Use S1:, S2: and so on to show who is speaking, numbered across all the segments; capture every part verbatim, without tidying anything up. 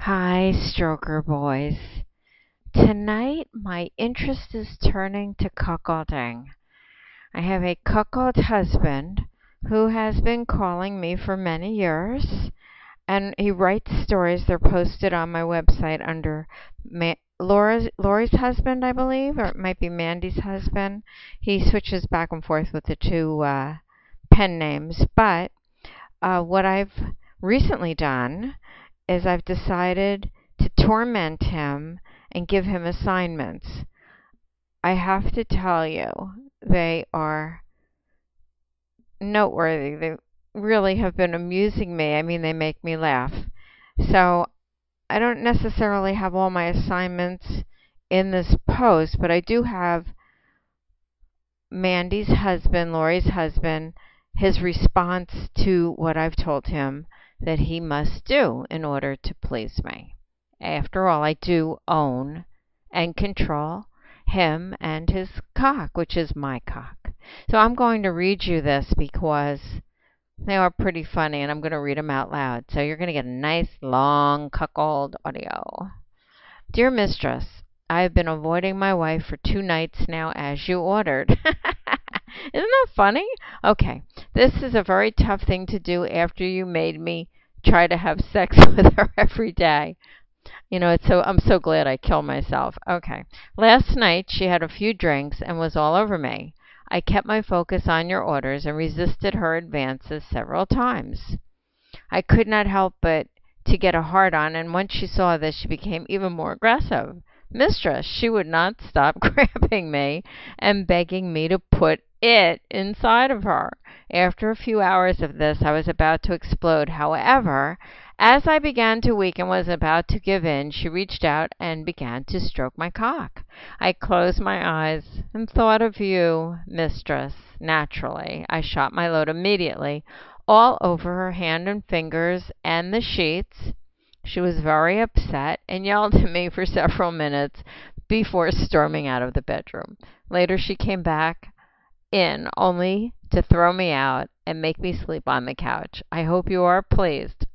S1: Hi, stroker boys. Tonight, my interest is turning to cuckolding. I have a cuckold husband who has been calling me for many years, and he writes stories. They're posted on my website under Ma- Laura's Lori's husband, I believe, or it might be Mandy's husband. He switches back and forth with the two uh, pen names. But uh, what I've recently done is I've decided to torment him and give him assignments. I have to tell you, they are noteworthy. They really have been amusing me. I mean, they make me laugh. So I don't necessarily have all my assignments in this post, but I do have Mandy's husband, Lori's husband, his response to what I've told him that he must do in order to please me. After all, I do own and control him and his cock, which is my cock. So I'm going to read you this because they are pretty funny, and I'm going to read them out loud. So you're going to get a nice, long, cuckold audio. Dear Mistress, I have been avoiding my wife for two nights now, as you ordered. Isn't that funny? Okay, this is a very tough thing to do after you made me try to have sex with her every day. You know, it's so I'm so glad I killed myself. Okay. Last night she had a few drinks and was all over me. I kept my focus on your orders and resisted her advances several times. I could not help but to get a hard on, and once she saw this, she became even more aggressive. Mistress, she would not stop grabbing me and begging me to put it inside of her. After a few hours of this, I was about to explode. However, as I began to weaken and was about to give in, she reached out and began to stroke my cock. I closed my eyes and thought of you, mistress. Naturally, I shot my load immediately, all over her hand and fingers and the sheets. She was very upset and yelled at me for several minutes before storming out of the bedroom. Later, she came back in only to throw me out and make me sleep on the couch. I hope you are pleased.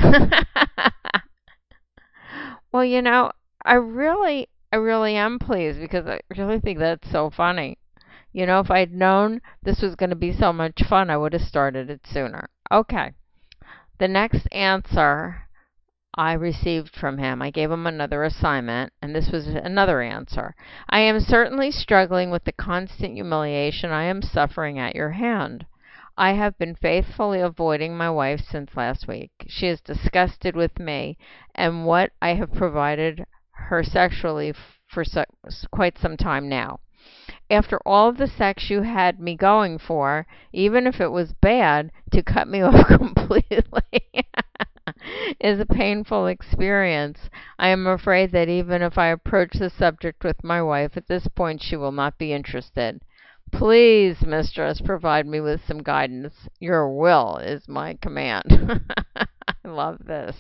S1: Well, you know, I really, I really am pleased because I really think that's so funny. You know, if I'd known this was going to be so much fun, I would have started it sooner. Okay. The next answer I received from him, I gave him another assignment, and this was another answer. I am certainly struggling with the constant humiliation I am suffering at your hand. I have been faithfully avoiding my wife since last week. She is disgusted with me and what I have provided her sexually for so, quite some time now. After all of the sex you had me going for, even if it was bad, to cut me off completely is a painful experience. I am afraid that even if I approach the subject with my wife at this point, she will not be interested. Please, mistress, provide me with some guidance. Your will is my command. I love this.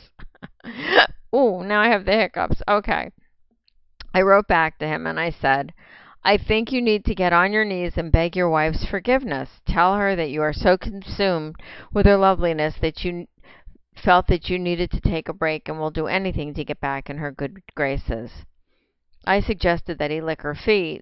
S1: Ooh, now I have the hiccups. Okay. I wrote back to him and I said, I think you need to get on your knees and beg your wife's forgiveness. Tell her that you are so consumed with her loveliness that you felt that you needed to take a break and will do anything to get back in her good graces. I suggested that he lick her feet,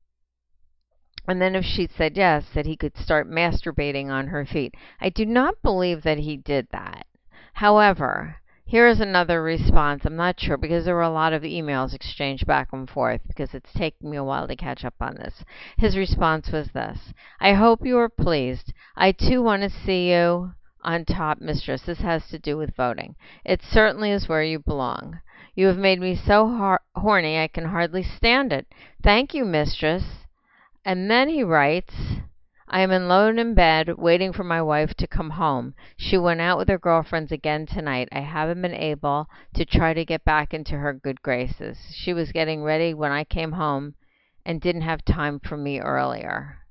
S1: and then if she said yes, that he could start masturbating on her feet. I do not believe that he did that. However, here is another response. I'm not sure because there were a lot of emails exchanged back and forth because it's taking me a while to catch up on this. His response was this. I hope you are pleased. I too want to see you on top, mistress. This has to do with voting. It certainly is where you belong. You have made me so har- horny I can hardly stand it. Thank you, mistress. And then he writes, I am alone in bed waiting for my wife to come home. She went out with her girlfriends again tonight. I haven't been able to try to get back into her good graces. She was getting ready when I came home and didn't have time for me earlier.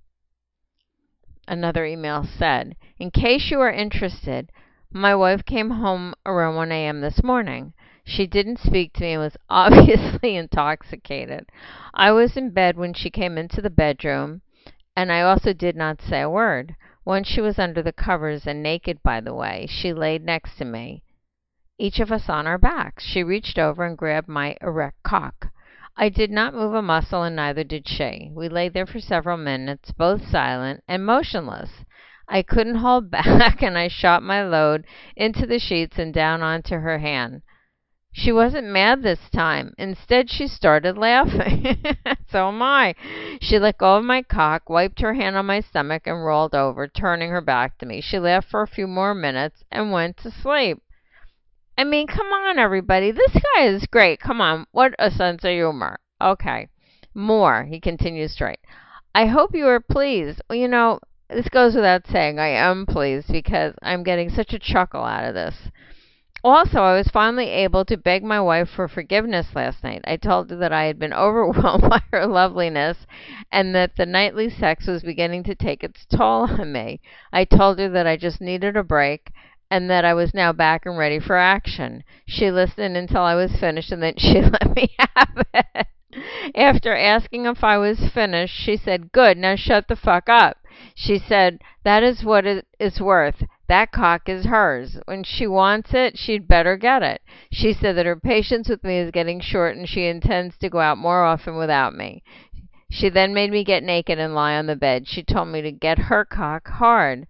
S1: Another email said, in case you are interested, my wife came home around one a.m. this morning. She didn't speak to me and was obviously intoxicated. I was in bed when she came into the bedroom, and I also did not say a word. Once she was under the covers and naked, by the way. She laid next to me. each of us on our backs. She reached over and grabbed my erect cock. I did not move a muscle, and neither did she. We lay there for several minutes, both silent and motionless. I couldn't hold back, and I shot my load into the sheets and down onto her hand. She wasn't mad this time. Instead, she started laughing. So am I. She let go of my cock, wiped her hand on my stomach, and rolled over, turning her back to me. She laughed for a few more minutes and went to sleep. I mean, come on, everybody. This guy is great. Come on. What a sense of humor. Okay. More. He continues straight. I hope you are pleased. Well, you know, this goes without saying. I am pleased because I'm getting such a chuckle out of this. Also, I was finally able to beg my wife for forgiveness last night. I told her that I had been overwhelmed by her loveliness and that the nightly sex was beginning to take its toll on me. I told her that I just needed a break and that I was now back and ready for action. She listened until I was finished, and then she let me have it. After asking if I was finished, she said, "Good, now shut the fuck up." She said, "That is what it is worth. That cock is hers. When she wants it, she'd better get it." She said that her patience with me is getting short and she intends to go out more often without me. She then made me get naked and lie on the bed. She told me to get her cock hard.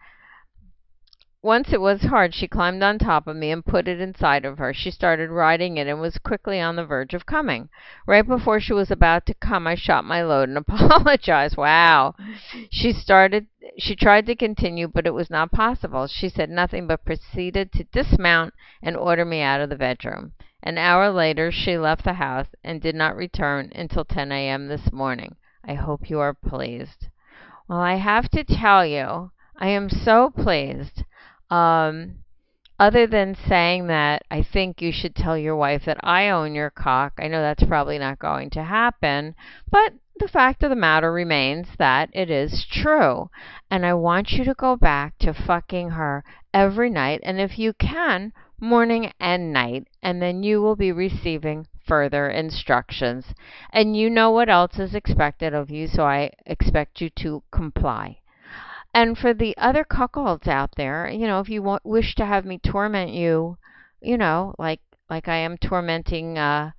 S1: Once it was hard, she climbed on top of me and put it inside of her. She started riding it and was quickly on the verge of coming. Right before she was about to come, I shot my load and apologized. Wow. She started, she tried to continue, but it was not possible. She said nothing but proceeded to dismount and order me out of the bedroom. An hour later, she left the house and did not return until ten a.m. this morning. I hope you are pleased. Well, I have to tell you, I am so pleased. Um, other than saying that I think you should tell your wife that I own your cock. I know that's probably not going to happen, but the fact of the matter remains that it is true. And I want you to go back to fucking her every night, and if you can, morning and night, and then you will be receiving further instructions. And you know what else is expected of you, so I expect you to comply. And for the other cuckolds out there, you know, if you want, wish to have me torment you, you know, like like I am tormenting uh,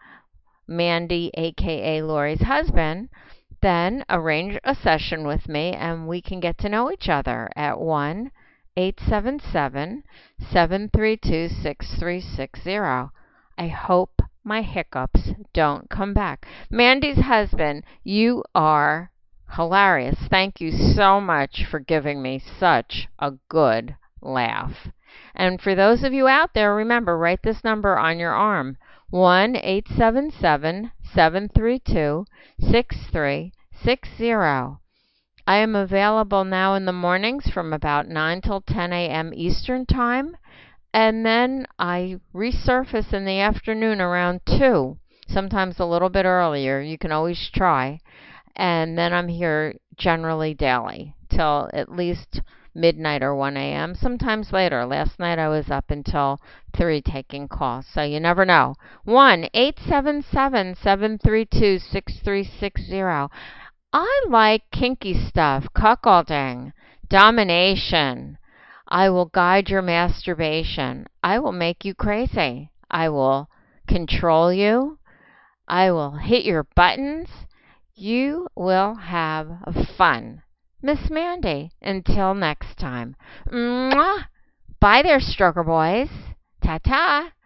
S1: Mandy, a k a. Lori's husband, then arrange a session with me and we can get to know each other at one eight seven seven, seven three two, six three six zero. I hope my hiccups don't come back. Mandy's husband, you are hilarious. Thank you so much for giving me such a good laugh. And for those of you out there, remember, write this number on your arm. one eight seven seven, seven three two, six three six zero. I am available now in the mornings from about nine till ten a.m. Eastern Time. And then I resurface in the afternoon around two, sometimes a little bit earlier. You can always try. And then I'm here generally daily till at least midnight or one a.m., sometimes later. Last night I was up until three taking calls, so you never know. one eight seven seven, seven three two, six three six zero. I like kinky stuff, cuckolding, domination. I will guide your masturbation. I will make you crazy. I will control you. I will hit your buttons. You will have fun. Miss Mandy, until next time. Mwah! Bye there, stroker boys. Ta-ta.